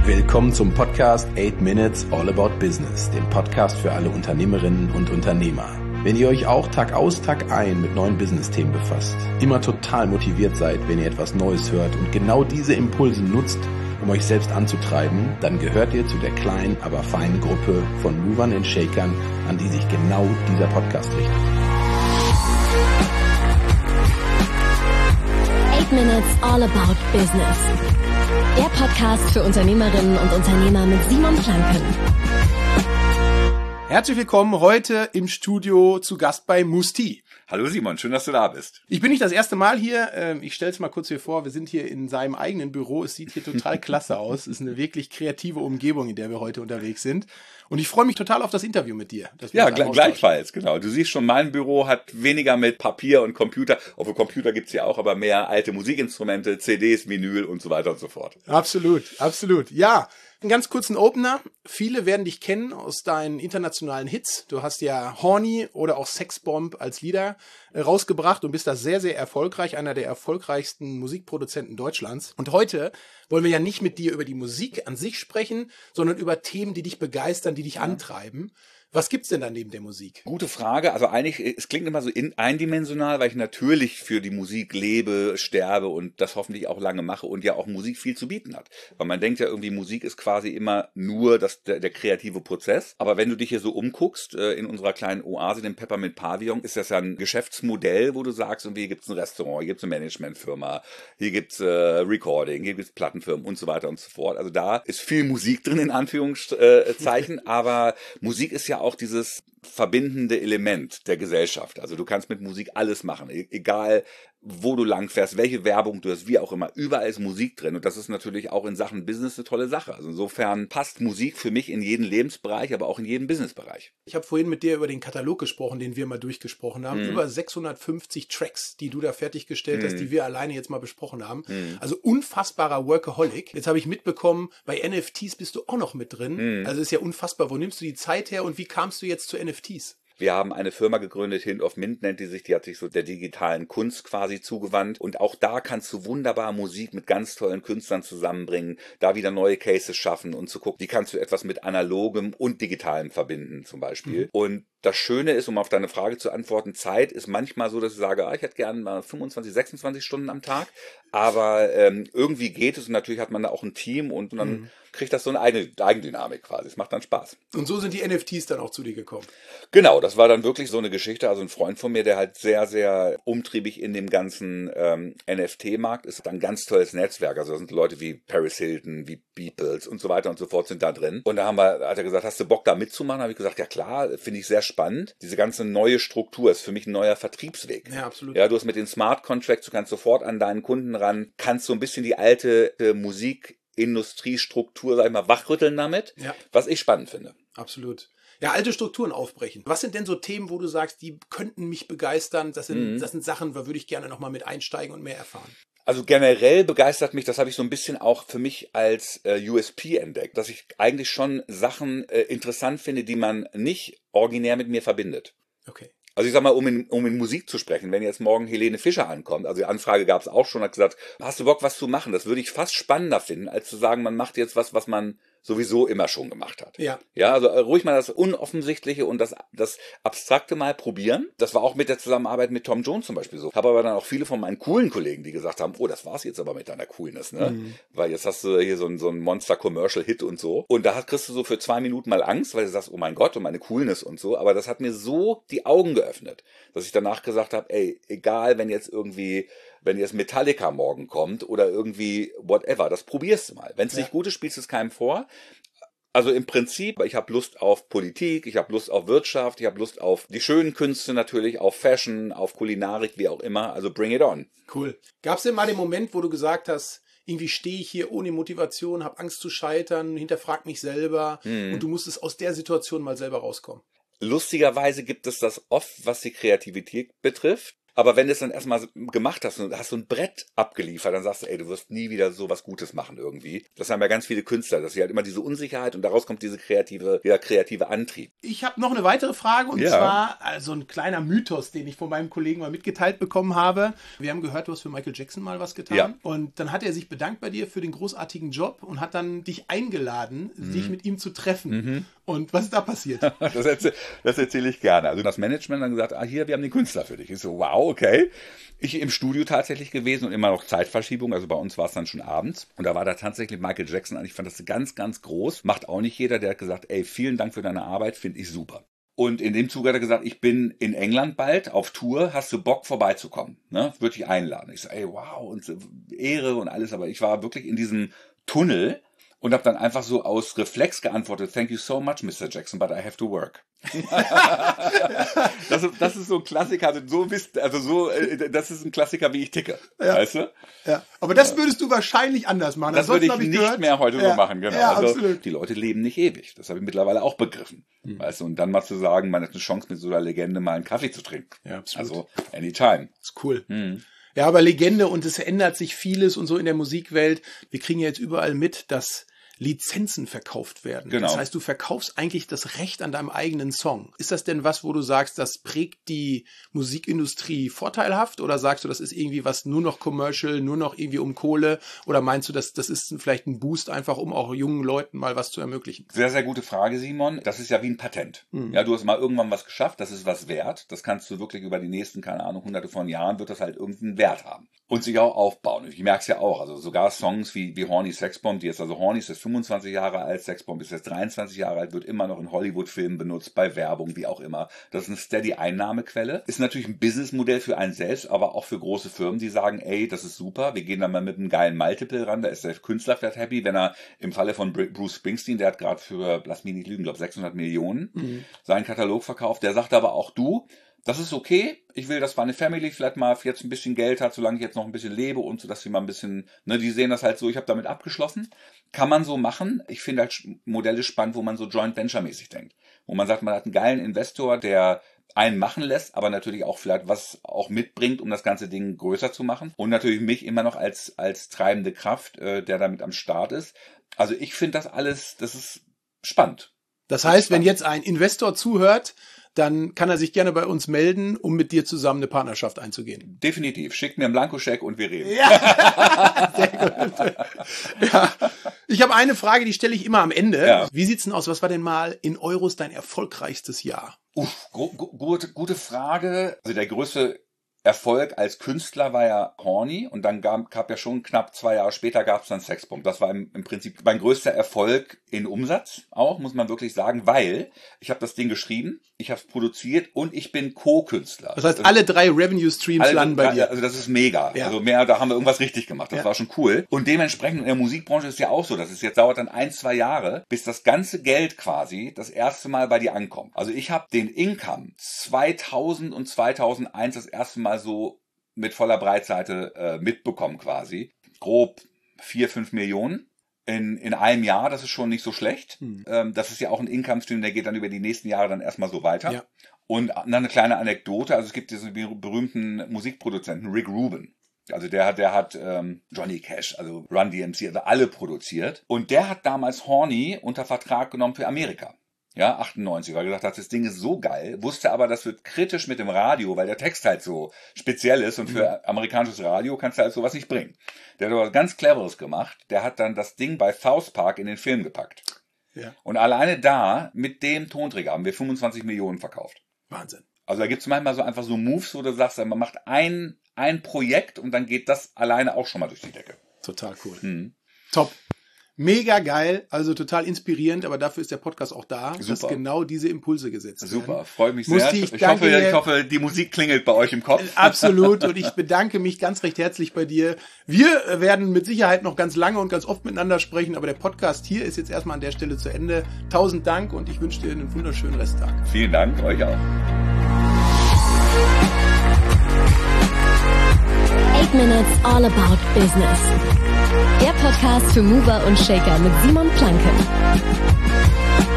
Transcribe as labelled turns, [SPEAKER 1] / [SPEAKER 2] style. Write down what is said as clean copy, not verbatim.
[SPEAKER 1] Willkommen zum Podcast 8 Minutes All About Business, dem Podcast für alle Unternehmerinnen und Unternehmer. Wenn ihr euch auch Tag aus, Tag ein mit neuen Business-Themen befasst, immer total motiviert seid, wenn ihr etwas Neues hört und genau diese Impulse nutzt, um euch selbst anzutreiben, dann gehört ihr zu der kleinen, aber feinen Gruppe von Movern und Shakern, an die sich genau dieser Podcast richtet.
[SPEAKER 2] 8 Minutes All About Business. Der Podcast für Unternehmerinnen und Unternehmer mit Simon Planken.
[SPEAKER 3] Herzlich willkommen heute im Studio zu Gast bei Musti.
[SPEAKER 4] Hallo Simon, schön, dass du da bist.
[SPEAKER 3] Ich bin nicht das erste Mal hier. Ich stelle es mal kurz hier vor. Wir sind hier in seinem eigenen Büro. Es sieht hier total klasse aus. Es ist eine wirklich kreative Umgebung, in der wir heute unterwegs sind. Und ich freue mich total auf das Interview mit dir.
[SPEAKER 4] Ja, gleichfalls, genau. Du siehst schon, mein Büro hat weniger mit Papier und Computer, obwohl Computer gibt's ja auch, aber mehr alte Musikinstrumente, CDs, Vinyl und so weiter und so fort.
[SPEAKER 3] Absolut, absolut. Ja. Einen ganz kurzen Opener. Viele werden dich kennen aus deinen internationalen Hits. Du hast ja Horny oder auch Sexbomb als Lieder rausgebracht und bist da sehr, sehr erfolgreich. Einer der erfolgreichsten Musikproduzenten Deutschlands. Und heute wollen wir ja nicht mit dir über die Musik an sich sprechen, sondern über Themen, die dich begeistern, die dich antreiben. Was gibt's denn da neben der Musik?
[SPEAKER 4] Gute Frage. Also eigentlich, es klingt immer so eindimensional, weil ich natürlich für die Musik lebe, sterbe und das hoffentlich auch lange mache und ja auch Musik viel zu bieten hat. Weil man denkt ja irgendwie, Musik ist quasi immer nur der kreative Prozess. Aber wenn du dich hier so umguckst, in unserer kleinen Oase, dem Peppermint Pavillon, ist das ja ein Geschäftsmodell, wo du sagst, irgendwie, hier gibt's ein Restaurant, hier gibt's eine Managementfirma, hier gibt's Recording, hier gibt's Plattenfirmen und so weiter und so fort. Also da ist viel Musik drin, in Anführungszeichen, aber Musik ist ja auch dieses verbindende Element der Gesellschaft. Also du kannst mit Musik alles machen, egal wo du langfährst, welche Werbung du hast, wie auch immer. Überall ist Musik drin und das ist natürlich auch in Sachen Business eine tolle Sache. Also insofern passt Musik für mich in jeden Lebensbereich, aber auch in jeden Businessbereich.
[SPEAKER 3] Ich habe vorhin mit dir über den Katalog gesprochen, den wir mal durchgesprochen haben. Über 650 Tracks, die du da fertiggestellt hast, die wir alleine jetzt mal besprochen haben. Also unfassbarer Workaholic. Jetzt habe ich mitbekommen, bei NFTs bist du auch noch mit drin. Also ist ja unfassbar. Wo nimmst du die Zeit her und wie kamst du jetzt zu NFTs?
[SPEAKER 4] Wir haben eine Firma gegründet, Hint of Mint nennt die sich, die hat sich so der digitalen Kunst quasi zugewandt und auch da kannst du wunderbar Musik mit ganz tollen Künstlern zusammenbringen, da wieder neue Cases schaffen und zu gucken, wie kannst du etwas mit analogem und digitalem verbinden zum Beispiel. Und das Schöne ist, um auf deine Frage zu antworten, Zeit ist manchmal so, dass ich sage, ich hätte gerne mal 25, 26 Stunden am Tag, aber irgendwie geht es und natürlich hat man da auch ein Team und dann kriegt das so eine Eigendynamik quasi. Es macht dann Spaß.
[SPEAKER 3] Und so sind die NFTs dann auch zu dir gekommen?
[SPEAKER 4] Genau, das war dann wirklich so eine Geschichte. Also ein Freund von mir, der halt sehr, sehr umtriebig in dem ganzen NFT-Markt ist, ein ganz tolles Netzwerk. Also da sind Leute wie Paris Hilton, wie Beatles und so weiter und so fort sind da drin. Und da hat er gesagt, hast du Bock da mitzumachen? Habe ich gesagt, ja klar, finde ich sehr spannend. Diese ganze neue Struktur ist für mich ein neuer Vertriebsweg.
[SPEAKER 3] Ja, absolut.
[SPEAKER 4] Ja, du hast mit den Smart Contracts, du kannst sofort an deinen Kunden ran, kannst so ein bisschen die alte Musikindustriestruktur, sag ich mal, wachrütteln damit, was ich spannend finde.
[SPEAKER 3] Absolut. Ja, alte Strukturen aufbrechen. Was sind denn so Themen, wo du sagst, die könnten mich begeistern? Das sind Sachen, da würde ich gerne nochmal mit einsteigen und mehr erfahren.
[SPEAKER 4] Also generell begeistert mich, das habe ich so ein bisschen auch für mich als USP entdeckt, dass ich eigentlich schon Sachen interessant finde, die man nicht originär mit mir verbindet.
[SPEAKER 3] Okay.
[SPEAKER 4] Also ich sag mal, um in Musik zu sprechen, wenn jetzt morgen Helene Fischer ankommt, also die Anfrage gab es auch schon, hat gesagt, hast du Bock, was zu machen? Das würde ich fast spannender finden, als zu sagen, man macht jetzt was man sowieso immer schon gemacht hat.
[SPEAKER 3] Ja.
[SPEAKER 4] Ja, also ruhig mal das Unoffensichtliche und das Abstrakte mal probieren. Das war auch mit der Zusammenarbeit mit Tom Jones zum Beispiel so. Habe aber dann auch viele von meinen coolen Kollegen, die gesagt haben, das war's jetzt aber mit deiner Coolness, ne? Weil jetzt hast du hier so ein Monster-Commercial-Hit und so. Und da kriegst du so für 2 Minuten mal Angst, weil du sagst, oh mein Gott, und meine Coolness und so. Aber das hat mir so die Augen geöffnet, dass ich danach gesagt habe, egal, wenn jetzt Metallica morgen kommt oder irgendwie whatever, das probierst du mal. Wenn es nicht gut ist, spielst du es keinem vor. Also im Prinzip, ich habe Lust auf Politik, ich habe Lust auf Wirtschaft, ich habe Lust auf die schönen Künste natürlich, auf Fashion, auf Kulinarik, wie auch immer. Also bring it on.
[SPEAKER 3] Cool. Gab es denn mal den Moment, wo du gesagt hast, irgendwie stehe ich hier ohne Motivation, habe Angst zu scheitern, hinterfrag mich selber und du musstest aus der Situation mal selber rauskommen?
[SPEAKER 4] Lustigerweise gibt es das oft, was die Kreativität betrifft. Aber wenn du es dann erstmal gemacht hast und hast so ein Brett abgeliefert, dann sagst du, ey, du wirst nie wieder so was Gutes machen irgendwie. Das haben ja ganz viele Künstler, dass sie halt immer diese Unsicherheit und daraus kommt dieser kreative Antrieb.
[SPEAKER 3] Ich habe noch eine weitere Frage und zwar also ein kleiner Mythos, den ich von meinem Kollegen mal mitgeteilt bekommen habe. Wir haben gehört, du hast für Michael Jackson mal was getan und dann hat er sich bedankt bei dir für den großartigen Job und hat dann dich eingeladen, sich mit ihm zu treffen. Und was ist da passiert?
[SPEAKER 4] Das erzähle ich gerne. Also das Management hat gesagt, hier, wir haben den Künstler für dich. Ich so, wow, okay. Ich im Studio tatsächlich gewesen und immer noch Zeitverschiebung. Also bei uns war es dann schon abends. Und da war da tatsächlich Michael Jackson an. Ich fand das ganz, ganz groß. Macht auch nicht jeder. Der hat gesagt, ey, vielen Dank für deine Arbeit, finde ich super. Und in dem Zuge hat er gesagt, ich bin in England bald auf Tour, hast du Bock vorbeizukommen? Ne? Würde ich einladen. Ich so, ey, wow, und Ehre und alles. Aber ich war wirklich in diesem Tunnel und habe dann einfach so aus Reflex geantwortet, thank you so much, Mr. Jackson, but I have to work. das ist so ein Klassiker, das ist ein Klassiker, wie ich ticke, weißt du?
[SPEAKER 3] Ja, aber das würdest du wahrscheinlich anders machen.
[SPEAKER 4] Das würde ich nicht mehr heute so machen, genau.
[SPEAKER 3] Ja,
[SPEAKER 4] also,
[SPEAKER 3] absolut.
[SPEAKER 4] Die Leute leben nicht ewig, das habe ich mittlerweile auch begriffen. Weißt du, und dann mal zu sagen, man hat eine Chance, mit so einer Legende mal einen Kaffee zu trinken.
[SPEAKER 3] Ja, absolut.
[SPEAKER 4] Also, anytime.
[SPEAKER 3] Das ist cool. Ja, aber Legende und es ändert sich vieles und so in der Musikwelt. Wir kriegen ja jetzt überall mit, dass Lizenzen verkauft werden.
[SPEAKER 4] Genau.
[SPEAKER 3] Das heißt, du verkaufst eigentlich das Recht an deinem eigenen Song. Ist das denn was, wo du sagst, das prägt die Musikindustrie vorteilhaft oder sagst du, das ist irgendwie was nur noch commercial, nur noch irgendwie um Kohle oder meinst du, das ist vielleicht ein Boost einfach, um auch jungen Leuten mal was zu ermöglichen?
[SPEAKER 4] Sehr, sehr gute Frage, Simon. Das ist ja wie ein Patent. Ja, du hast mal irgendwann was geschafft, das ist was wert. Das kannst du wirklich über die nächsten, keine Ahnung, hunderte von Jahren wird das halt irgendeinen Wert haben. Und sich auch aufbauen. Ich merke es ja auch. Also sogar Songs wie Horny Sexbomb, die jetzt, also Horny ist jetzt 25 Jahre alt, Sexbomb ist jetzt 23 Jahre alt, wird immer noch in Hollywood-Filmen benutzt, bei Werbung, wie auch immer. Das ist eine steady Einnahmequelle. Ist natürlich ein Businessmodell für einen selbst, aber auch für große Firmen, die sagen, ey, das ist super, wir gehen da mal mit einem geilen Multiple ran, da ist der Künstler vielleicht happy, wenn er im Falle von Bruce Springsteen, der hat gerade für, lass mich nicht lügen, glaube 600 Millionen seinen Katalog verkauft, der sagt aber auch, du, das ist okay. Ich will, dass meine Family vielleicht mal jetzt ein bisschen Geld hat, solange ich jetzt noch ein bisschen lebe und so, dass sie mal ein bisschen, ne, die sehen das halt so, ich habe damit abgeschlossen. Kann man so machen. Ich finde halt Modelle spannend, wo man so Joint Venture mäßig denkt. Wo man sagt, man hat einen geilen Investor, der einen machen lässt, aber natürlich auch vielleicht was auch mitbringt, um das ganze Ding größer zu machen. Und natürlich mich immer noch als treibende Kraft, der damit am Start ist. Also ich finde das alles, das ist spannend.
[SPEAKER 3] Das heißt, wenn jetzt ein Investor zuhört, dann kann er sich gerne bei uns melden, um mit dir zusammen eine Partnerschaft einzugehen.
[SPEAKER 4] Definitiv. Schickt mir einen Blankoscheck und wir reden.
[SPEAKER 3] Ja, sehr gut. Ja. Ich habe eine Frage, die stelle ich immer am Ende. Ja. Wie sieht's denn aus? Was war denn mal in Euros dein erfolgreichstes Jahr?
[SPEAKER 4] Gute Frage. Also der größte Erfolg als Künstler war ja Horny und dann gab ja schon knapp 2 Jahre später gab es dann Sexbomb. Das war im Prinzip mein größter Erfolg in Umsatz auch, muss man wirklich sagen, weil ich habe das Ding geschrieben, ich habe es produziert und ich bin Co-Künstler.
[SPEAKER 3] Das heißt, alle 3 Revenue Streams landen bei dir.
[SPEAKER 4] Also das ist mega. Ja. Also da haben wir irgendwas richtig gemacht. Das war schon cool. Und dementsprechend in der Musikbranche ist ja auch so, dass es jetzt dauert dann 1-2 Jahre, bis das ganze Geld quasi das erste Mal bei dir ankommt. Also ich habe den Income 2000 und 2001 das erste Mal so mit voller Breitseite mitbekommen quasi. Grob 4-5 Millionen in einem Jahr, das ist schon nicht so schlecht. Das ist ja auch ein Income-Stream, der geht dann über die nächsten Jahre dann erstmal so weiter. Ja. Und dann eine kleine Anekdote, also es gibt diesen berühmten Musikproduzenten Rick Rubin. Also der hat Johnny Cash, also Run DMC, also alle produziert. Und der hat damals Horny unter Vertrag genommen für Amerika. Ja, 98, weil er gesagt hat, das Ding ist so geil, wusste aber, das wird kritisch mit dem Radio, weil der Text halt so speziell ist und für amerikanisches Radio kannst du halt sowas nicht bringen. Der hat aber was ganz Cleveres gemacht, der hat dann das Ding bei South Park in den Film gepackt. Ja. Und alleine da, mit dem Tonträger, haben wir 25 Millionen verkauft.
[SPEAKER 3] Wahnsinn.
[SPEAKER 4] Also da gibt's manchmal so einfach so Moves, wo du sagst, man macht ein Projekt und dann geht das alleine auch schon mal durch die Decke.
[SPEAKER 3] Total cool. Top. Mega geil, also total inspirierend, aber dafür ist der Podcast auch da, dass genau diese Impulse gesetzt werden.
[SPEAKER 4] Super, freue mich sehr. Ich hoffe, die Musik klingelt bei euch im Kopf.
[SPEAKER 3] Absolut, und ich bedanke mich ganz recht herzlich bei dir. Wir werden mit Sicherheit noch ganz lange und ganz oft miteinander sprechen, aber der Podcast hier ist jetzt erstmal an der Stelle zu Ende. 1000 Dank und ich wünsche dir einen wunderschönen Resttag.
[SPEAKER 4] Vielen Dank, euch auch.
[SPEAKER 2] 8 Minutes All About Business. Der Podcast für Mover und Shaker mit Simon Planke.